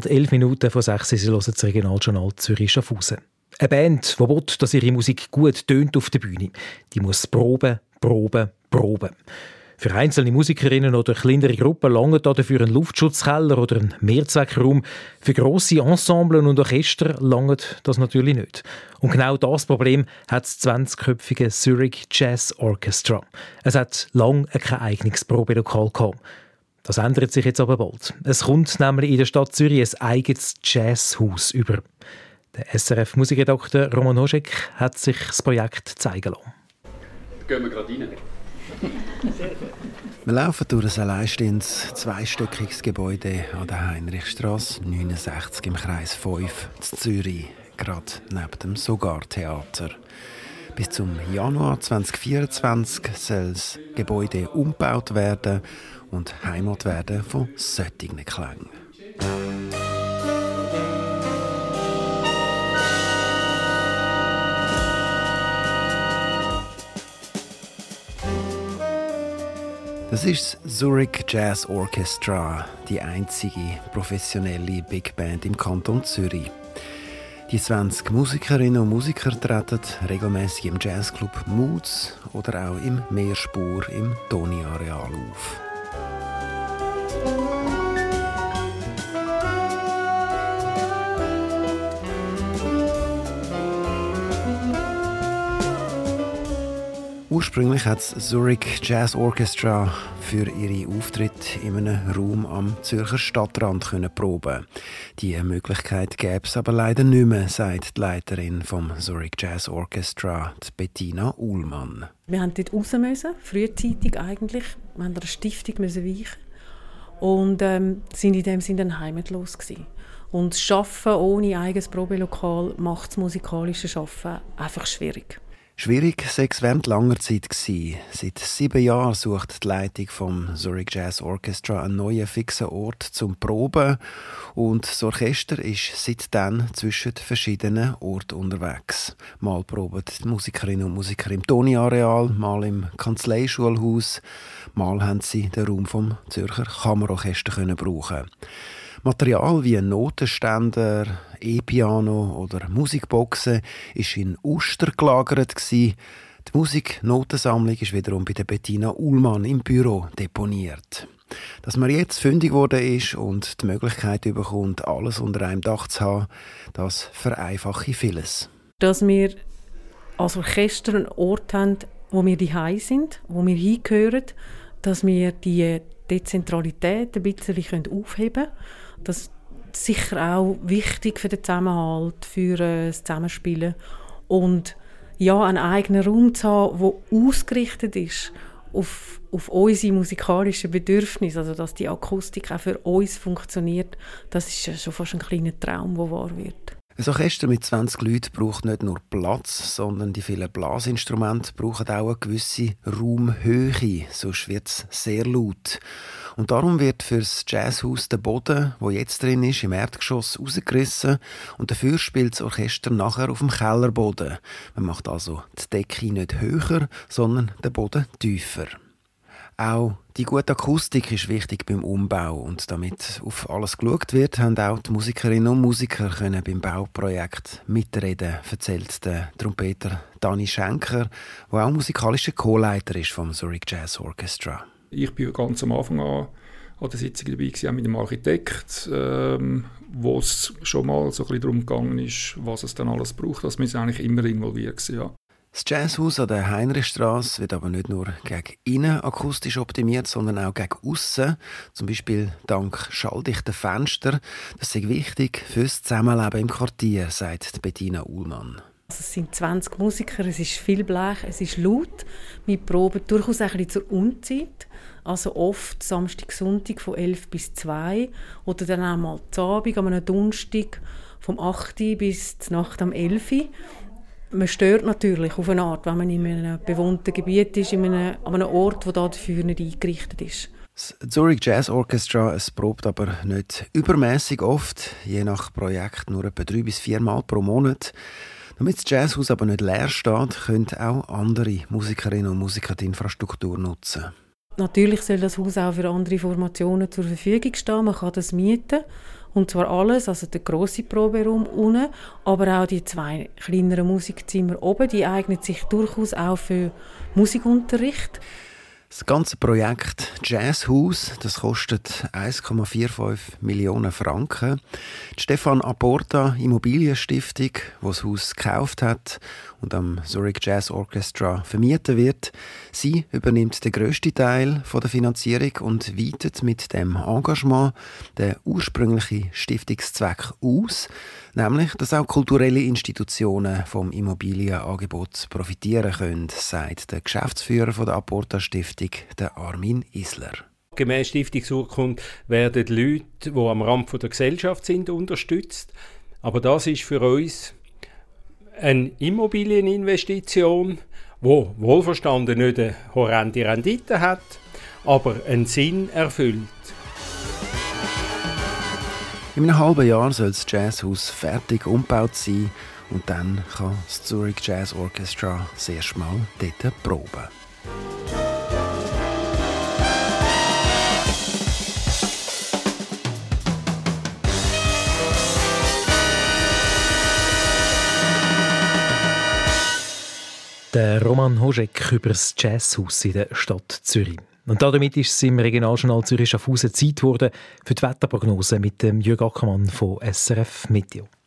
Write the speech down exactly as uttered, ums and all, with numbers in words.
bald elf Minuten von sechs Sie hören das Regionaljournal Zürich-Schaffhausen. Eine Band, die will, dass ihre Musik gut tönt auf der Bühne, die muss proben, proben, proben. Für einzelne Musikerinnen oder kleinere Gruppen langt dafür ein Luftschutzkeller oder ein Mehrzweckraum. Für grosse Ensemblen und Orchester langt das natürlich nicht. Und genau das Problem hat das zwanzigköpfige Zurich Jazz Orchestra. Es hat lange kein eigenes Probelokal gehabt. Das ändert sich jetzt aber bald. Es kommt nämlich in der Stadt Zürich ein eigenes Jazzhaus über. Der S R F-Musikredakteur Roman Hoschek hat sich das Projekt zeigen lassen. Da gehen wir gerade rein. Wir laufen durch ein alleinstehendes, zweistöckiges Gebäude an der Heinrichstrasse neunundsechzig im Kreis fünf in Zürich, gerade neben dem Sogar-Theater. Bis zum Januar zweitausendvierundzwanzig soll das Gebäude umgebaut werden und Heimat werden von solchen Klängen. Das ist das Zurich Jazz Orchestra, die einzige professionelle Big Band im Kanton Zürich. Die zwanzig Musikerinnen und Musiker treten regelmäßig im Jazzclub Moods oder auch im Mehrspur im Toni-Areal auf. Ursprünglich hat das Zurich Jazz Orchestra für ihre Auftritte in einem Raum am Zürcher Stadtrand proben. Diese Möglichkeit gäbe es aber leider nicht mehr, sagt die Leiterin vom Zurich Jazz Orchestra, Bettina Uhlmann. Wir mussten dort raus müssen, frühzeitig eigentlich. Wir mussten einer Stiftung weichen und ähm, sind in dem Sinne dann heimatlos gewesen. Und das Arbeiten ohne eigenes Probelokal macht das musikalische Arbeiten einfach schwierig. Schwierig war es während langer Zeit. Seit sieben Jahren sucht die Leitung vom Zurich Jazz Orchestra einen neuen fixen Ort zum Proben. Und das Orchester ist seitdem zwischen verschiedenen Orten unterwegs. Mal proben die Musikerinnen und Musiker im Toni-Areal, mal im Kanzleischulhaus, mal haben sie den Raum vom Zürcher Kammerorchester können brauchen. Material wie Notenständer, E-Piano oder Musikboxen war in Uster gelagert. Die Musiknotensammlung ist wiederum bei der Bettina Uhlmann im Büro deponiert. Dass man jetzt fündig geworden ist und die Möglichkeit bekommt, alles unter einem Dach zu haben, das vereinfache vieles. Dass wir als Orchester einen Ort haben, wo wir daheim sind, wo wir hingehören, dass wir die Dezentralität ein bisschen aufheben können. Das ist sicher auch wichtig für den Zusammenhalt, für das Zusammenspielen. Und ja, einen eigenen Raum zu haben, der ausgerichtet ist auf, auf unsere musikalischen Bedürfnisse, also dass die Akustik auch für uns funktioniert, das ist ja schon fast ein kleiner Traum, der wahr wird. Ein Orchester mit zwanzig Leuten braucht nicht nur Platz, sondern die vielen Blasinstrumente brauchen auch eine gewisse Raumhöhe, sonst wird es sehr laut. Und darum wird für das Jazzhaus der Boden, wo jetzt drin ist, im Erdgeschoss rausgerissen und dafür spielt das Orchester nachher auf dem Kellerboden. Man macht also die Decke nicht höher, sondern den Boden tiefer. Auch die gute Akustik ist wichtig beim Umbau und damit auf alles geschaut wird, haben auch die Musikerinnen und Musiker können beim Bauprojekt mitreden, erzählt der Trompeter Dani Schenker, der auch musikalischer Co-Leiter ist vom Zurich Jazz Orchestra. Ich bin ganz am Anfang an, an der Sitzung dabei gewesen, auch mit dem Architekt, ähm, wo es schon mal so ein bisschen darum gegangen ist, was es dann alles braucht. Also wir sind eigentlich immer involviert gewesen, ja. Das Jazzhaus an der Heinrichstrasse wird aber nicht nur gegen innen akustisch optimiert, sondern auch gegen aussen. Zum Beispiel dank schalldichten Fenstern. Das ist wichtig fürs Zusammenleben im Quartier, sagt Bettina Uhlmann. Es sind zwanzig Musiker, es ist viel Blech, es ist laut. Wir proben durchaus ein bisschen zur Unzeit. Also oft Samstag, Sonntag von elf bis zwei. Oder dann auch mal zu Abend, an einem Donnerstag vom acht bis zur Nacht am elf. Man stört natürlich auf eine Art, wenn man in einem bewohnten Gebiet ist, in einem, an einem Ort, der dafür nicht eingerichtet ist. Das Zurich Jazz Orchestra es probt aber nicht übermäßig oft, je nach Projekt nur etwa drei bis vier Mal pro Monat. Damit das Jazzhaus aber nicht leer steht, können auch andere Musikerinnen und Musiker die Infrastruktur nutzen. Natürlich soll das Haus auch für andere Formationen zur Verfügung stehen. Man kann das mieten Und zwar alles, also der grosse Proberaum unten, aber auch die zwei kleineren Musikzimmer oben, die eignen sich durchaus auch für Musikunterricht. Das ganze Projekt Jazzhaus, das kostet eins Komma fünfundvierzig Millionen Franken. Die Stefan Aporta Immobilienstiftung, die das Haus gekauft hat und am Zurich Jazz Orchestra vermietet wird, sie übernimmt den grössten Teil der Finanzierung und weitet mit dem Engagement den ursprünglichen Stiftungszweck aus, nämlich, dass auch kulturelle Institutionen vom Immobilienangebot profitieren können, sagt der Geschäftsführer der Aporta Stiftung, der Armin Isler. Gemäss Stiftungsurkunde werden Leute, die am Rand der Gesellschaft sind, unterstützt. Aber das ist für uns eine Immobilieninvestition, die wohlverstanden nicht eine horrende Rendite hat, aber einen Sinn erfüllt. In einem halben Jahr soll das Jazzhaus fertig umgebaut sein und dann kann das Zurich Jazz Orchestra das erste Mal dort proben. Der Roman Hojek über das Jazzhaus in der Stadt Zürich. Und damit ist es im Regionaljournal Zürich Schaffhausen Zeit geworden für die Wetterprognose mit dem Jürg Ackermann von S R F Meteo.